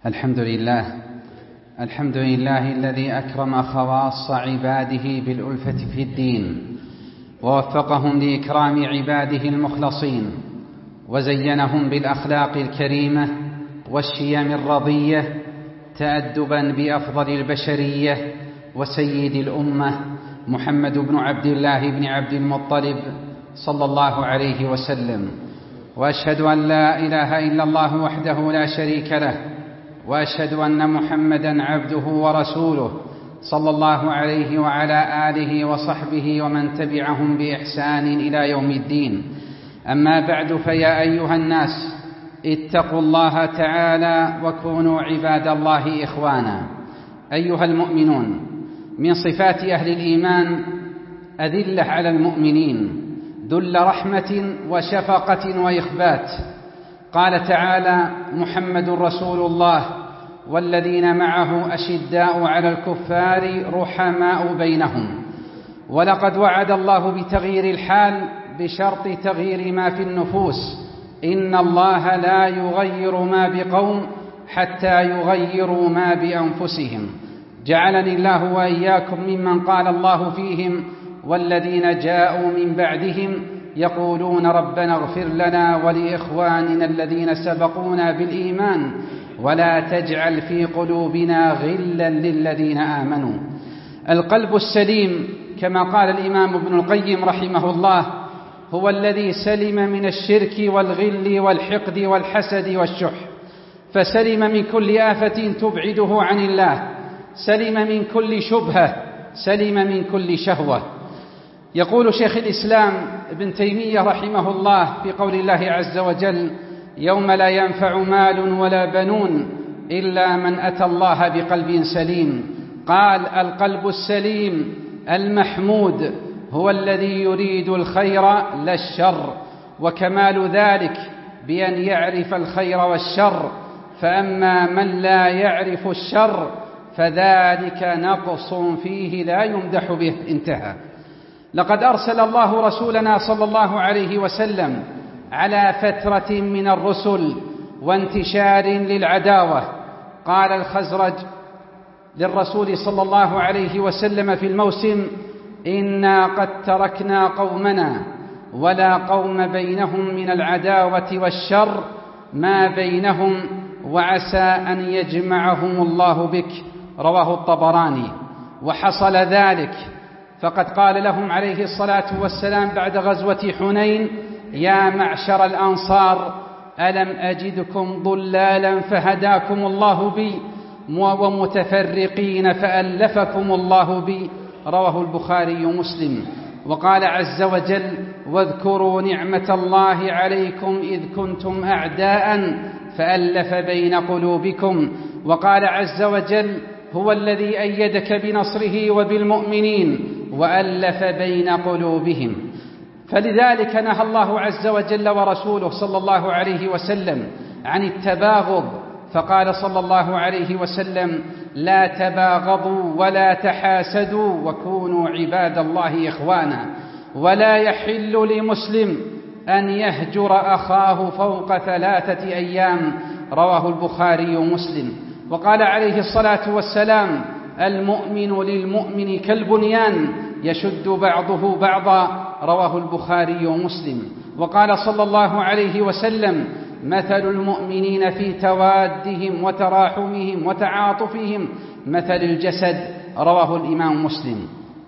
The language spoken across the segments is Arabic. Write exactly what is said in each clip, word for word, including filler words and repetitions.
الحمد لله الحمد لله الذي أكرم خواص عباده بالألفة في الدين، ووفقهم لإكرام عباده المخلصين، وزينهم بالأخلاق الكريمة والشيم الرضية تأدبا بأفضل البشرية وسيد الأمة محمد بن عبد الله بن عبد المطلب صلى الله عليه وسلم. وأشهد أن لا إله إلا الله وحده لا شريك له، وأشهد أن محمدًا عبده ورسوله صلى الله عليه وعلى آله وصحبه ومن تبعهم بإحسان إلى يوم الدين. أما بعد، فيا أيها الناس اتقوا الله تعالى وكونوا عباد الله إخوانا. أيها المؤمنون، من صفات أهل الإيمان أذلة على المؤمنين، ذل رحمة وشفقة وإخبات. قال تعالى: محمد رسول الله والذين معه أشداء على الكفار رحماء بينهم. ولقد وعد الله بتغيير الحال بشرط تغيير ما في النفوس. إن الله لا يغير ما بقوم حتى يغيروا ما بأنفسهم. جعلني الله وإياكم ممن قال الله فيهم: والذين جاءوا من بعدهم يقولون ربنا اغفر لنا ولإخواننا الذين سبقونا بالإيمان ولا تجعل في قلوبنا غلا للذين آمنوا. القلب السليم كما قال الإمام ابن القيم رحمه الله هو الذي سلم من الشرك والغل والحقد والحسد والشح، فسلم من كل آفة تبعده عن الله، سلم من كل شبهة، سلم من كل شهوة. يقول شيخ الإسلام ابن تيمية رحمه الله في قول الله عز وجل: يوم لا ينفع مال ولا بنون إلا من أتى الله بقلب سليم. قال: القلب السليم المحمود هو الذي يريد الخير لا الشر، وكمال ذلك بأن يعرف الخير والشر. فأما من لا يعرف الشر فذلك نقص فيه لا يمدح به. انتهى. لقد أرسل الله رسولنا صلى الله عليه وسلم على فترة من الرسل وانتشار للعداوة. قال الخزرج للرسول صلى الله عليه وسلم في الموسم: إنا قد تركنا قومنا ولا قوم بينهم من العداوة والشر ما بينهم، وعسى أن يجمعهم الله بك. رواه الطبراني. وحصل ذلك، فقد قال لهم عليه الصلاة والسلام بعد غزوة حنين: يا معشر الأنصار، ألم أجدكم ضلالا فهداكم الله بي، ومتفرقين فألفكم الله بي. رواه البخاري ومسلم. وقال عز وجل: واذكروا نعمة الله عليكم إذ كنتم أعداء فألف بين قلوبكم. وقال عز وجل: هو الذي أيدك بنصره وبالمؤمنين وألف بين قلوبهم. فلذلك نهى الله عز وجل ورسوله صلى الله عليه وسلم عن التباغض، فقال صلى الله عليه وسلم: لا تباغضوا ولا تحاسدوا وكونوا عباد الله إخوانا. ولا يحل لمسلم أن يهجر أخاه فوق ثلاثة أيام. رواه البخاري ومسلم. وقال عليه الصلاة والسلام: المؤمن للمؤمن كالبنيان يشد بعضه بعضا. رواه البخاري ومسلم. وقال صلى الله عليه وسلم: مثل المؤمنين في توادهم وتراحمهم وتعاطفهم مثل الجسد. رواه الإمام مسلم.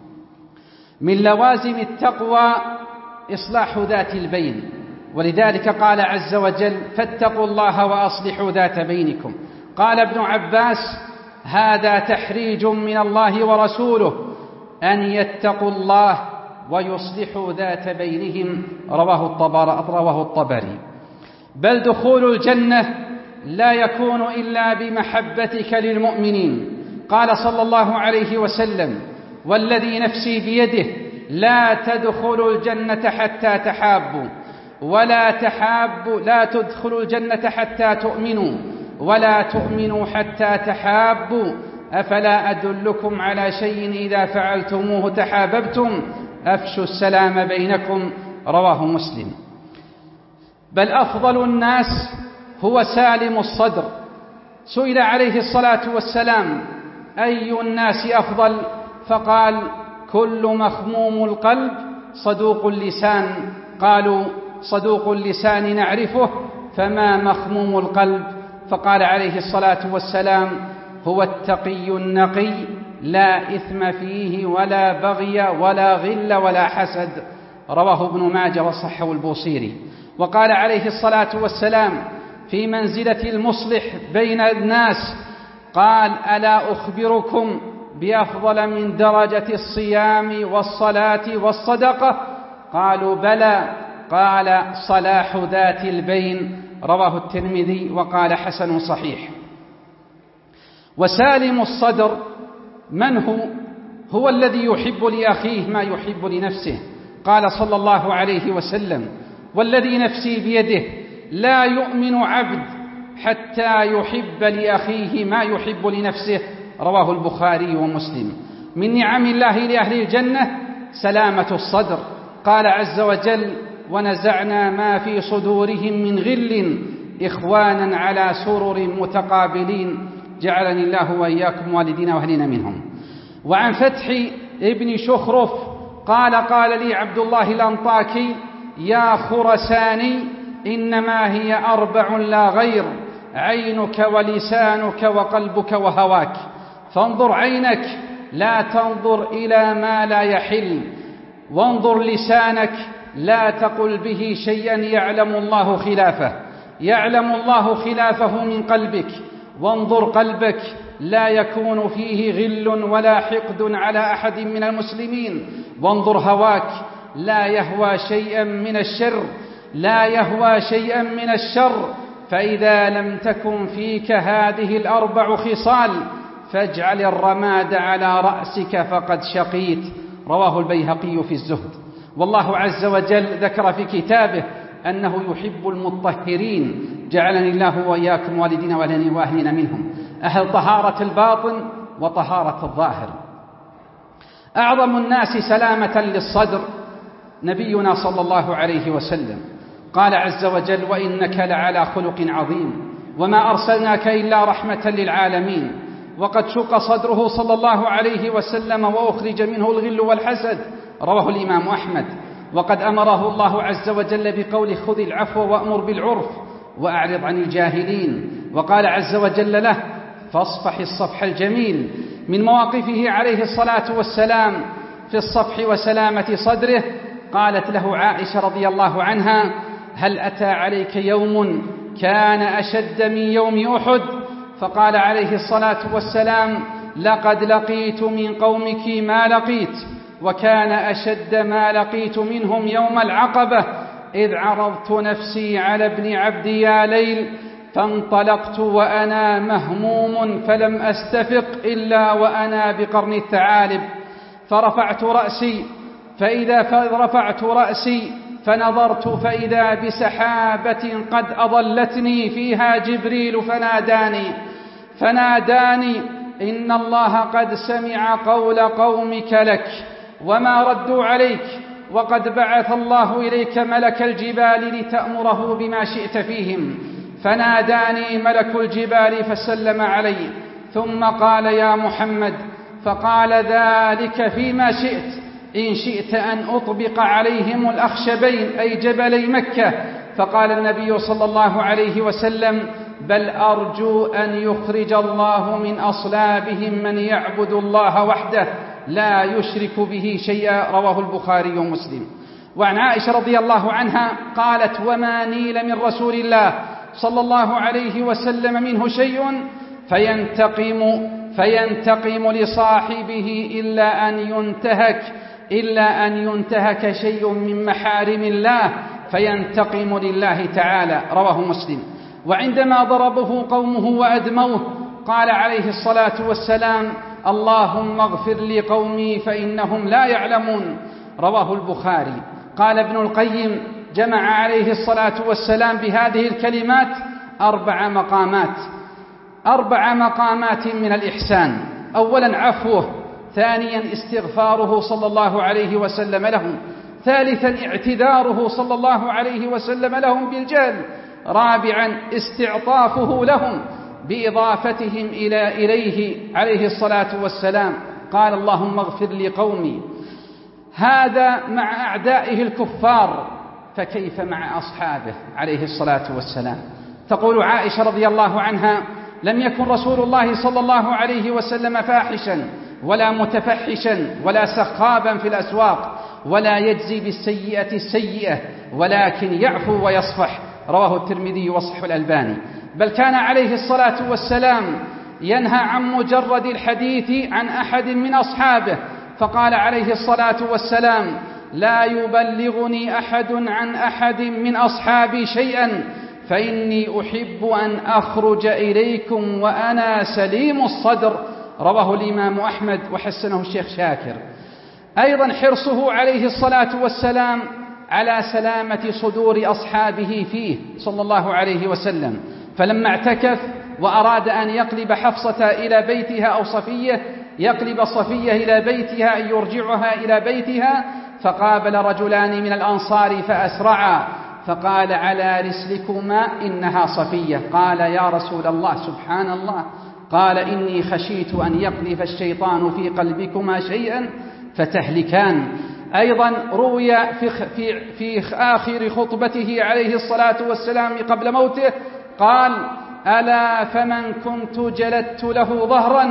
من لوازم التقوى إصلاح ذات البين، ولذلك قال عز وجل: فاتقوا الله وأصلحوا ذات بينكم. قال ابن عباس: هذا تحريج من الله ورسوله أن يتقوا الله ويصلحوا ذات بينهم. رواه الطبر رواه الطبري. بل دخول الجنة لا يكون إلا بمحبتك للمؤمنين. قال صلى الله عليه وسلم: والذي نفسي بيده لا تدخلوا الجنة حتى تحابوا، ولا تحابوا لا تدخلوا الجنة حتى تؤمنوا، ولا تؤمنوا حتى تحابوا. أفلا أدلكم على شيء إذا فعلتموه تحاببتم؟ أفشوا السلام بينكم. رواه مسلم. بل أفضل الناس هو سالم الصدر، سئل عليه الصلاة والسلام: أي الناس أفضل؟ فقال: كل مخموم القلب صدوق اللسان. قالوا: صدوق اللسان نعرفه، فما مخموم القلب؟ فقال عليه الصلاة والسلام: هو التقي النقي، لا إثم فيه ولا بغي ولا غل ولا حسد. رواه ابن ماجه وصححه البوصيري. وقال عليه الصلاة والسلام في منزلة المصلح بين الناس، قال: ألا أخبركم بأفضل من درجة الصيام والصلاة والصدقة؟ قالوا: بلى. قال: صلاح ذات البين. رواه الترمذي وقال: حسن صحيح. وسالم الصدر من هو؟ هو الذي يحب لأخيه ما يحب لنفسه. قال صلى الله عليه وسلم: والذي نفسي بيده لا يؤمن عبد حتى يحب لأخيه ما يحب لنفسه. رواه البخاري ومسلم. من نعم الله لأهل الجنة سلامة الصدر. قال عز وجل: ونزعنا ما في صدورهم من غل إخوانا على سرر متقابلين. جعلني الله وإياكم والدينا وأهلنا منهم. وعن فتح ابن شخرف قال: قال لي عبد الله الأنطاكي: يا خرساني، إنما هي أربع لا غير: عينك ولسانك وقلبك وهواك، فانظر عينك لا تنظر إلى ما لا يحل، وانظر لسانك لا تقل به شيئا يعلم الله خلافه يعلم الله خلافه من قلبك، وانظر قلبك لا يكون فيه غل ولا حقد على أحد من المسلمين، وانظر هواك لا يهوى شيئا من الشر لا يهوى شيئا من الشر فإذا لم تكن فيك هذه الأربع خصال فاجعل الرماد على رأسك فقد شقيت. رواه البيهقي في الزهد. والله عز وجل ذكر في كتابه أنه يحب المطهرين. جعلني الله وإياكم والدينا وأهلنا منهم، أهل طهارة الباطن وطهارة الظاهر. أعظم الناس سلامة للصدر نبينا صلى الله عليه وسلم. قال عز وجل: وإنك لعلى خلق عظيم وما أرسلناك إلا رحمة للعالمين. وقد شق صدره صلى الله عليه وسلم وأخرج منه الغل والحسد. رواه الإمام أحمد. وقد أمره الله عز وجل بقول: خذ العفو وأمر بالعرف وأعرض عن الجاهلين. وقال عز وجل له: فاصفح الصفح الجميل. من مواقفه عليه الصلاة والسلام في الصفح وسلامة صدره قالت له عائشة رضي الله عنها: هل أتى عليك يوم كان أشد من يوم أحد؟ فقال عليه الصلاة والسلام: لقد لقيت من قومك ما لقيت، وكان أشد ما لقيت منهم يوم العقبة، إذ عرضت نفسي على ابن عبد يا ليل فانطلقت وأنا مهموم فلم أستفق إلا وأنا بقرن الثعالب، فرفعت رأسي فإذا فرفعت رأسي فنظرت فإذا بسحابة قد أضلتني فيها جبريل فناداني فناداني إن الله قد سمع قول قومك لك وما ردوا عليك، وقد بعث الله إليك ملك الجبال لتأمره بما شئت فيهم. فناداني ملك الجبال فسلم علي ثم قال: يا محمد. فقال: ذلك فيما شئت، إن شئت أن أطبق عليهم الأخشبين أي جبلي مكة. فقال النبي صلى الله عليه وسلم: بل أرجو أن يخرج الله من أصلابهم من يعبد الله وحده لا يشرك به شيئا. رواه البخاري ومسلم. وعن عائشة رضي الله عنها قالت: وما نيل من رسول الله صلى الله عليه وسلم منه شيء فينتقم فينتقم لصاحبه إلا أن ينتهك إلا أن ينتهك شيء من محارم الله فينتقم لله تعالى. رواه مسلم. وعندما ضربه قومه وأدموه قال عليه الصلاة والسلام: اللهم اغفر لقومي فإنهم لا يعلمون. رواه البخاري. قال ابن القيم: جمع عليه الصلاة والسلام بهذه الكلمات أربع مقامات أربع مقامات من الإحسان. أولا عفوه، ثانيا استغفاره صلى الله عليه وسلم لهم، ثالثا اعتذاره صلى الله عليه وسلم لهم بالجهل، رابعا استعطافه لهم، بإضافتهم إلى إليه عليه الصلاة والسلام. قال اللهم اغفر لقومي. هذا مع أعدائه الكفار، فكيف مع أصحابه عليه الصلاة والسلام؟ تقول عائشة رضي الله عنها: لم يكن رسول الله صلى الله عليه وسلم فاحشا ولا متفحشا ولا سخابا في الأسواق، ولا يجزي بالسيئة السيئة، ولكن يعفو ويصفح. رواه الترمذي وصححه الألباني. بل كان عليه الصلاة والسلام ينهى عن مجرد الحديث عن أحد من أصحابه، فقال عليه الصلاة والسلام: لا يبلغني أحد عن أحد من أصحابي شيئا فإني أحب أن أخرج إليكم وأنا سليم الصدر. رواه الإمام أحمد وحسنه الشيخ شاكر. أيضا حرصه عليه الصلاة والسلام على سلامة صدور أصحابه فيه صلى الله عليه وسلم، فلما اعتكف وأراد أن يقلب حفصة إلى بيتها أو صفية يقلب صفية إلى بيتها أن يرجعها إلى بيتها، فقابل رجلان من الأنصار فأسرعا، فقال: على رسلكما إنها صفية. قال: يا رسول الله، سبحان الله. قال: إني خشيت أن يقذف الشيطان في قلبكما شيئا فتهلكان. أيضا روي في, في, في آخر خطبته عليه الصلاة والسلام قبل موته قال: ألا فمن كنت جلدت له ظهرا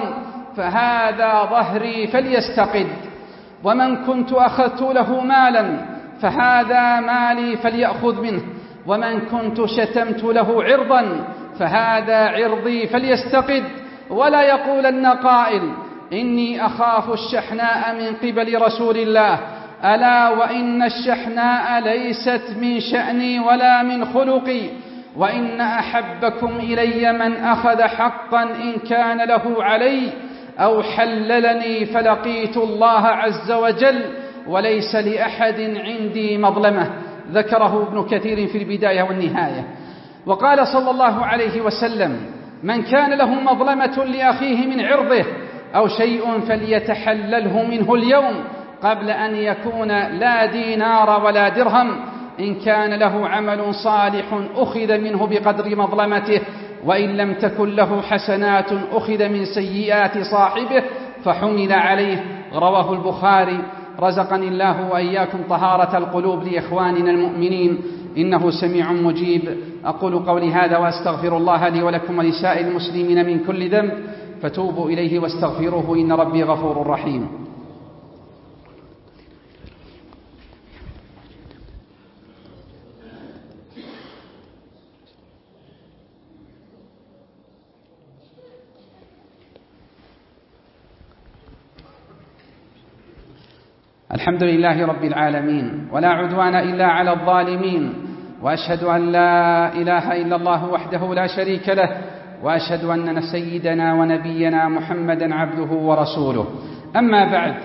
فهذا ظهري فليستقد، ومن كنت أخذت له مالا فهذا مالي فليأخذ منه، ومن كنت شتمت له عرضا فهذا عرضي فليستقد. ولا يقولن قائل: إني أخاف الشحناء من قبل رسول الله، ألا وإن الشحناء ليست من شأني ولا من خلقي، وإن أحبكم إلي من أخذ حقا إن كان له علي أو حللني فلقيت الله عز وجل وليس لأحد عندي مظلمة. ذكره ابن كثير في البداية والنهاية. وقال صلى الله عليه وسلم: من كان له مظلمة لأخيه من عرضه أو شيء فليتحلله منه اليوم قبل أن يكون لا دينار ولا درهم. إن كان له عمل صالح أخذ منه بقدر مظلمته، وإن لم تكن له حسنات أخذ من سيئات صاحبه فحمل عليه. رواه البخاري. رزقني الله وإياكم طهارة القلوب لإخواننا المؤمنين، إنه سميع مجيب. أقول قولي هذا وأستغفر الله لي ولكم ولسائر المسلمين من كل ذنب، فتوبوا إليه واستغفروه إن ربي غفور رحيم. الحمد لله رب العالمين، ولا عدوان إلا على الظالمين، وأشهد أن لا إله إلا الله وحده لا شريك له، وأشهد أن سيدنا ونبينا محمدا عبده ورسوله. أما بعد،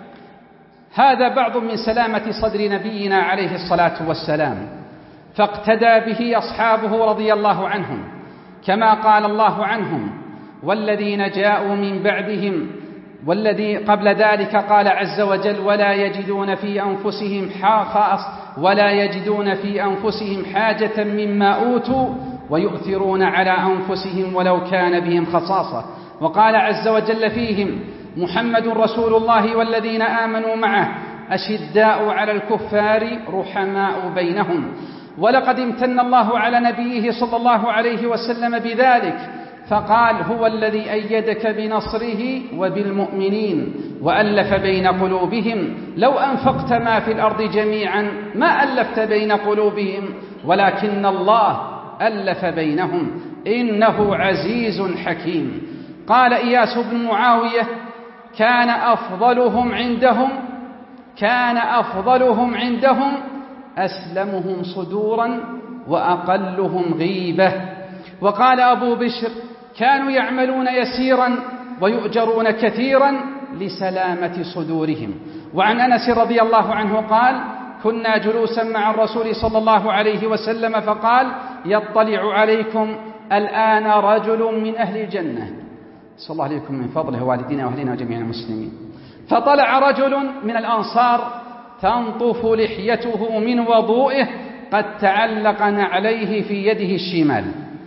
هذا بعض من سلامة صدر نبينا عليه الصلاة والسلام، فاقتدى به أصحابه رضي الله عنهم، كما قال الله عنهم: والذين جاءوا من بعدهم. والذي قبل ذلك قال عز وجل: ولا يجدون في أنفسهم ولا يجدون في أنفسهم حاجة مما أوتوا ويؤثرون على أنفسهم ولو كان بهم خصاصة. وقال عز وجل فيهم: محمد رسول الله والذين آمنوا معه أشداء على الكفار رحماء بينهم. ولقد امتن الله على نبيه صلى الله عليه وسلم بذلك، فقال: هو الذي أيدك بنصره وبالمؤمنين وألف بين قلوبهم، لو أنفقت ما في الأرض جميعا ما ألفت بين قلوبهم ولكن الله ألف بينهم إنه عزيز حكيم. قال إياس بن معاوية: كان أفضلهم عندهم كان أفضلهم عندهم أسلمهم صدورا وأقلهم غيبة. وقال أبو بشر: كانوا يعملون يسيرا ويؤجرون كثيرا لسلامة صدورهم. وعن أنس رضي الله عنه قال: كنا جلوسا مع الرسول صلى الله عليه وسلم فقال: يطلع عليكم الآن رجل من أهل الجنة، صلى الله عليكم من فضله والدينا وأهلنا وجميع المسلمين. فطلع رجل من الأنصار تنطف لحيته من وضوئه قد تعلق نعليه في يده الشمال،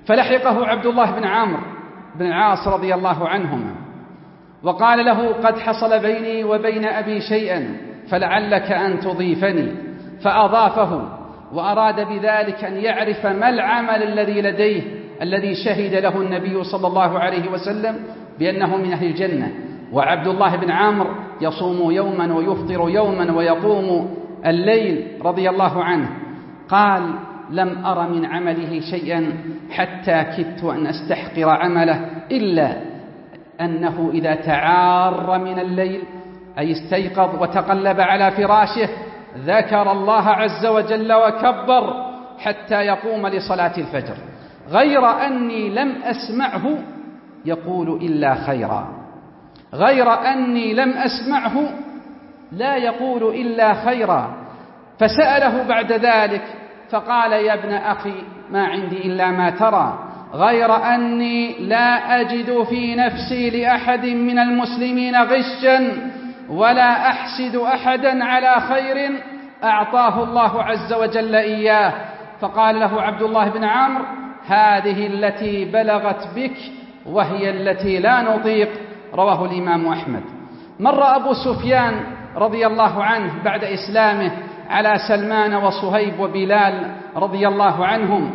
فلحقه عبد الله بن عمرو بن العاص رضي الله عنهما وقال له: قد حصل بيني وبين أبي شيئا فلعلك أن تضيفني. فأضافه، وأراد بذلك أن يعرف ما العمل الذي لديه الذي شهد له النبي صلى الله عليه وسلم بأنه من أهل الجنة. وعبد الله بن عمرو يصوم يوما ويفطر يوما ويقوم الليل رضي الله عنه. قال: لم أر من عمله شيئا حتى كدت أن أستحقر عمله، إلا أنه إذا تعار من الليل أي استيقظ وتقلب على فراشه ذكر الله عز وجل وكبر حتى يقوم لصلاة الفجر، غير أني لم أسمعه يقول إلا خيرا، غير أني لم أسمعه لا يقول إلا خيرا. فسأله بعد ذلك فقال: يا ابن أخي ما عندي إلا ما ترى، غير أني لا أجد في نفسي لأحد من المسلمين غشا ولا أحسد أحدا على خير أعطاه الله عز وجل إياه. فقال له عبد الله بن عمرو: هذه التي بلغت بك وهي التي لا نطيق. رواه الإمام أحمد. مر أبو سفيان رضي الله عنه بعد إسلامه على سلمان وصهيب وبلال رضي الله عنهم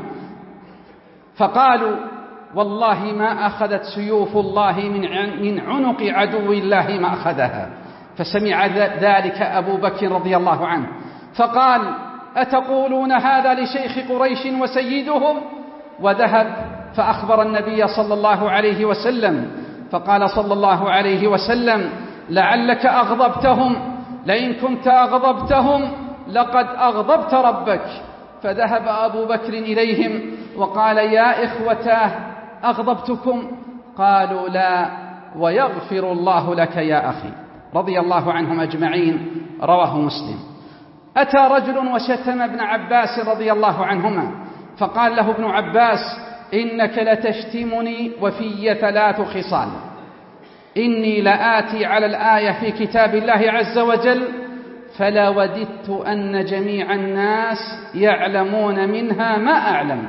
فقالوا: والله ما أخذت سيوف الله من عنق عدو الله ما أخذها. فسمع ذلك أبو بكر رضي الله عنه فقال: أتقولون هذا لشيخ قريش وسيدهم؟ وذهب فأخبر النبي صلى الله عليه وسلم، فقال صلى الله عليه وسلم: لعلك أغضبتهم، لئن كنت أغضبتهم لقد أغضبت ربك. فذهب أبو بكر إليهم وقال: يا إخوتاه أغضبتكم؟ قالوا: لا، ويغفر الله لك يا أخي. رضي الله عنهم أجمعين. رواه مسلم. أتى رجل وشتم ابن عباس رضي الله عنهما فقال له ابن عباس: إنك لتشتمني وفي ثلاث خصال: إني لآتي على الآية في كتاب الله عز وجل فلا وددت أن جميع الناس يعلمون منها ما أعلم،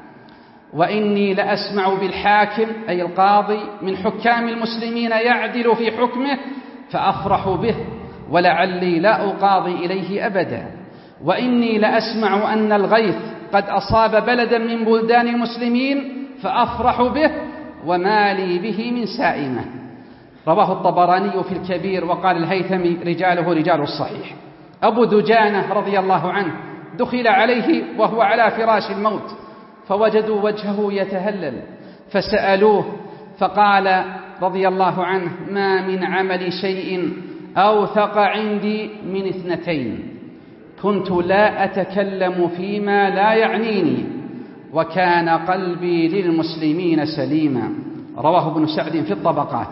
وإني لأسمع بالحاكم أي القاضي من حكام المسلمين يعدل في حكمه فأفرح به ولعلي لا أقاضي إليه أبدا، وإني لأسمع أن الغيث قد أصاب بلدا من بلدان المسلمين فأفرح به وما لي به من سائمة. رواه الطبراني في الكبير وقال الهيثمي رجاله رجال الصحيح. أبو دجانة رضي الله عنه دخل عليه وهو على فراش الموت فوجدوا وجهه يتهلل فسألوه فقال رضي الله عنه: ما من عمل شيء أوثق عندي من اثنتين: كنت لا أتكلم فيما لا يعنيني وكان قلبي للمسلمين سليما. رواه ابن سعد في الطبقات.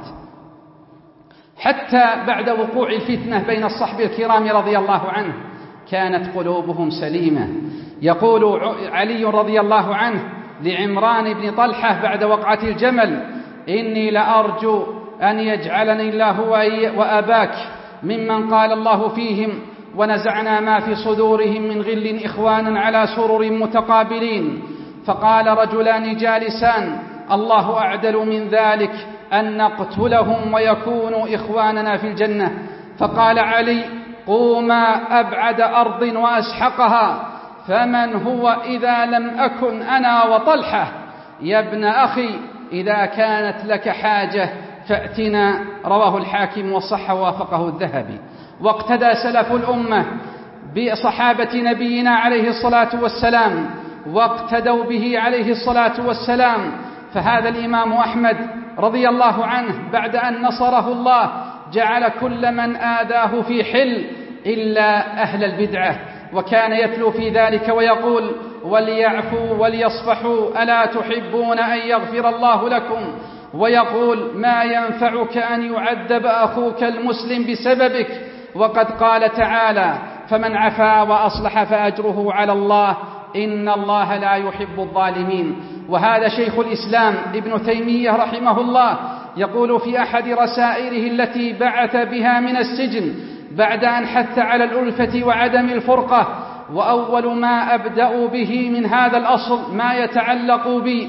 حتى بعد وقوع الفتنة بين الصحب الكرام رضي الله عنه كانت قلوبهم سليمة. يقول علي رضي الله عنه لعمران بن طلحة بعد وقعة الجمل: إني لأرجو أن يجعلني الله وأباك ممن قال الله فيهم: ونزعنا ما في صدورهم من غل إخوانا على سرر متقابلين. فقال رجلان جالسان: الله أعدل من ذلك أن نقتلهم ويكونوا إخواننا في الجنة. فقال علي: قوما أبعد أرض وأسحقها، فمن هو إذا لم أكن أنا وطلحة؟ يا ابن أخي إذا كانت لك حاجة فأتنا. رواه الحاكم وصح ووافقه الذهبي. واقتدى سلف الأمة بصحابة نبينا عليه الصلاة والسلام واقتدوا به عليه الصلاة والسلام. فهذا الإمام أحمد رضي الله عنه بعد أن نصره الله جعل كل من آذاه في حل إلا أهل البدعة، وكان يتلو في ذلك ويقول: وليعفوا وليصفحوا ألا تحبون أن يغفر الله لكم؟ ويقول: ما ينفعك أن يعذب أخوك المسلم بسببك، وقد قال تعالى: فمن عفا وأصلح فأجره على الله إن الله لا يحب الظالمين. وهذا شيخ الإسلام ابن تيمية رحمه الله يقول في أحد رسائله التي بعث بها من السجن بعد أن حث على الألفة وعدم الفرقة: وأول ما أبدأ به من هذا الأصل ما يتعلق بي،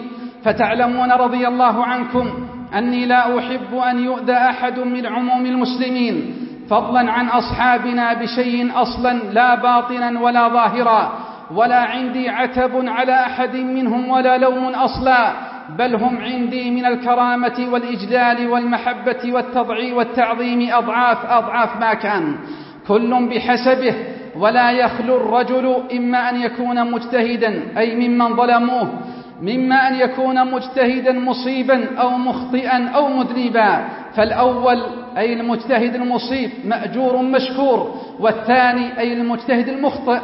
فتعلمون رضي الله عنكم أني لا أحب أن يؤذى أحد من عموم المسلمين، فضلا عن أصحابنا بشيء أصلا لا باطنا ولا ظاهرا، ولا عندي عتب على أحد منهم ولا لوم أصلا، بل هم عندي من الكرامة والإجلال والمحبة والتضعيف والتعظيم أضعاف أضعاف ما كان، كل بحسبه. ولا يخلو الرجل إما أن يكون مجتهدا أي ممن ظلموه، مما أن يكون مجتهدا مصيبا أو مخطئا أو مذنبا، فالأول أي المجتهد المصيب مأجور مشكور، والثاني أي المجتهد المخطئ،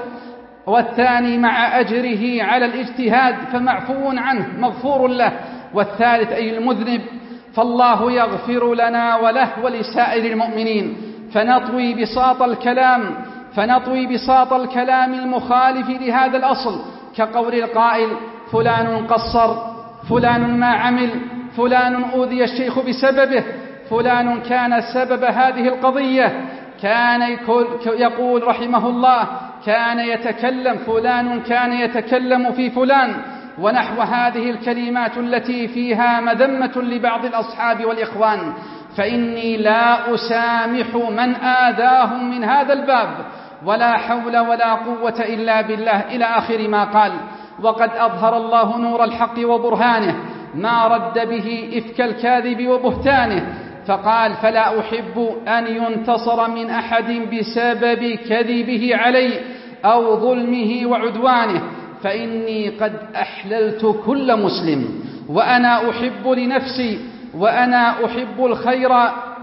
والثاني مع أجره على الاجتهاد فمعفو عنه مغفور له، والثالث أي المذنب فالله يغفر لنا وله ولسائر المؤمنين. فنطوي بساط الكلام فنطوي بساط الكلام المخالف لهذا الأصل، كقول القائل: فلان قصر، فلان ما عمل، فلان أوذي الشيخ بسببه، فلان كان سبب هذه القضية، كان يقول رحمه الله كان يتكلم فلان كان يتكلم في فلان، ونحو هذه الكلمات التي فيها مذمة لبعض الأصحاب والإخوان، فإني لا أسامح من آذاهم من هذا الباب، ولا حول ولا قوة إلا بالله، إلى آخر ما قال. وقد أظهر الله نور الحق وبرهانه، ما رد به إفك الكاذب وبهتانه، فقال: فلا أحب أن ينتصر من أحد بسبب كذبه علي أو ظلمه وعدوانه، فإني قد أحللت كل مسلم، وأنا أحب لنفسي، وأنا أحب الخير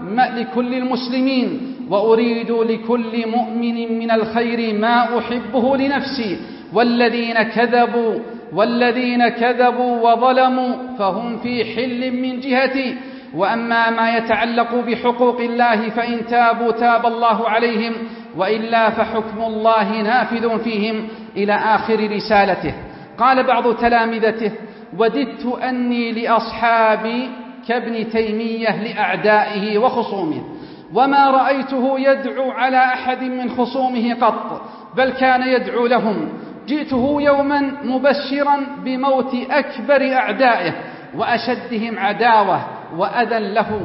لكل المسلمين، وأريد لكل مؤمن من الخير ما أحبه لنفسي، والذين كذبوا والذين كذبوا وظلموا فهم في حل من جهتي، وأما ما يتعلق بحقوق الله فإن تابوا تاب الله عليهم، وإلا فحكم الله نافذ فيهم، إلى آخر رسالته. قال بعض تلامذته: وددت أني لأصحابي كابن تيمية لأعدائه وخصومه، وما رأيته يدعو على أحد من خصومه قط، بل كان يدعو لهم. جئته يوما مبشرا بموت أكبر أعدائه وأشدهم عداوة وأذى له،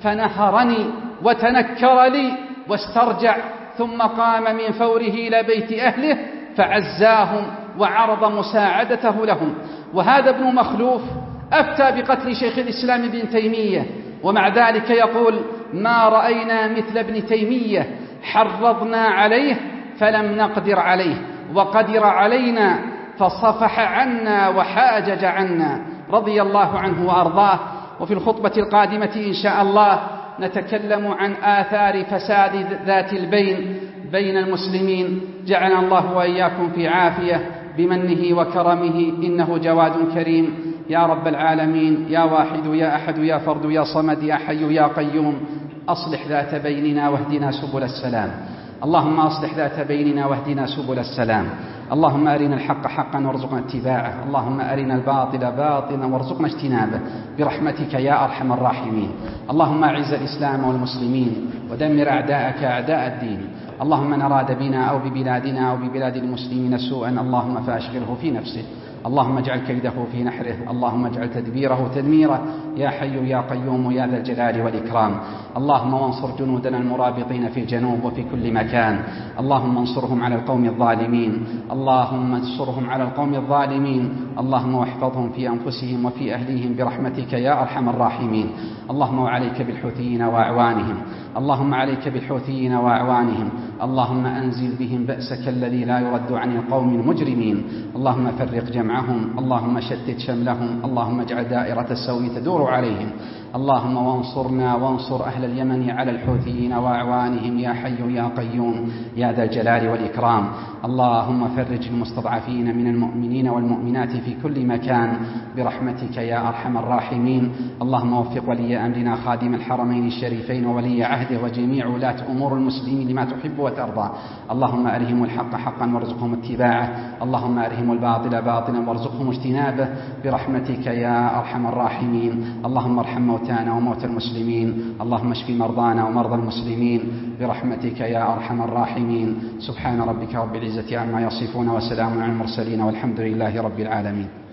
فنهرني وتنكر لي واسترجع، ثم قام من فوره إلى بيت أهله فعزاهم وعرض مساعدته لهم. وهذا ابن مخلوف أفتى بقتل شيخ الإسلام ابن تيمية، ومع ذلك يقول: ما رأينا مثل ابن تيمية، حرضنا عليه فلم نقدر عليه، وقدر علينا فصفح عنا وحاجج عنا، رضي الله عنه وأرضاه. وفي الخطبة القادمة إن شاء الله نتكلم عن آثار فساد ذات البين بين المسلمين، جعلنا الله وإياكم في عافية بمنه وكرمه، إنه جواد كريم يا رب العالمين. يا واحد يا أحد يا فرد يا صمد يا حي يا قيوم، أصلح ذات بيننا واهدنا سبل السلام. اللهم أصلح ذات بيننا واهدنا سبل السلام. اللهم أرنا الحق حقا وارزقنا اتباعه، اللهم أرنا الباطل باطلا وارزقنا اجتنابه، برحمتك يا أرحم الراحمين. اللهم أعز الإسلام والمسلمين ودمر أعداءك أعداء الدين. اللهم من أراد بنا أو ببلادنا أو ببلاد المسلمين سوءا اللهم فأشغله في نفسه، اللهم اجعل كيده في نحره، اللهم اجعل تدبيره تدميره، يا حي يا قيوم يا ذا الجلال والإكرام. اللهم وانصر جنودنا المرابطين في الجنوب وفي كل مكان، اللهم انصرهم على القوم الظالمين، اللهم انصرهم على القوم الظالمين، اللهم واحفظهم في أنفسهم وفي أهليهم برحمتك يا أرحم الراحمين. اللهم وعليك بالحوثيين وأعوانهم، اللهم عليك بالحوثيين وأعوانهم، اللهم أنزل بهم بأسك الذي لا يرد عن القوم المجرمين، اللهم فرق جمعهم، اللهم شتت شملهم، اللهم اجعل دائرة السوء تدور عليهم، اللهم وانصرنا وانصر أهل اليمن على الحوثيين وأعوانهم يا حي يا قيوم يا ذا الجلال والإكرام. اللهم فرج المستضعفين من المؤمنين والمؤمنات في كل مكان برحمتك يا أرحم الراحمين. اللهم وفق ولي أمرنا خادم الحرمين الشريفين وولي عهده وجميع ولاة أمور المسلمين لما تحب وترضى. اللهم أرهم الحق حقا وارزقهم اتباعه، اللهم أرهم الباطل باطلا وارزقهم اجتنابه برحمتك يا أرحم الراحمين. اللهم ارحم موتانا وموتى المسلمين، اللهم اشف مرضانا ومرضى المسلمين برحمتك يا أرحم الراحمين. سبحان ربك رب العزة عما يصفون وسلام على المرسلين والحمد لله رب العالمين.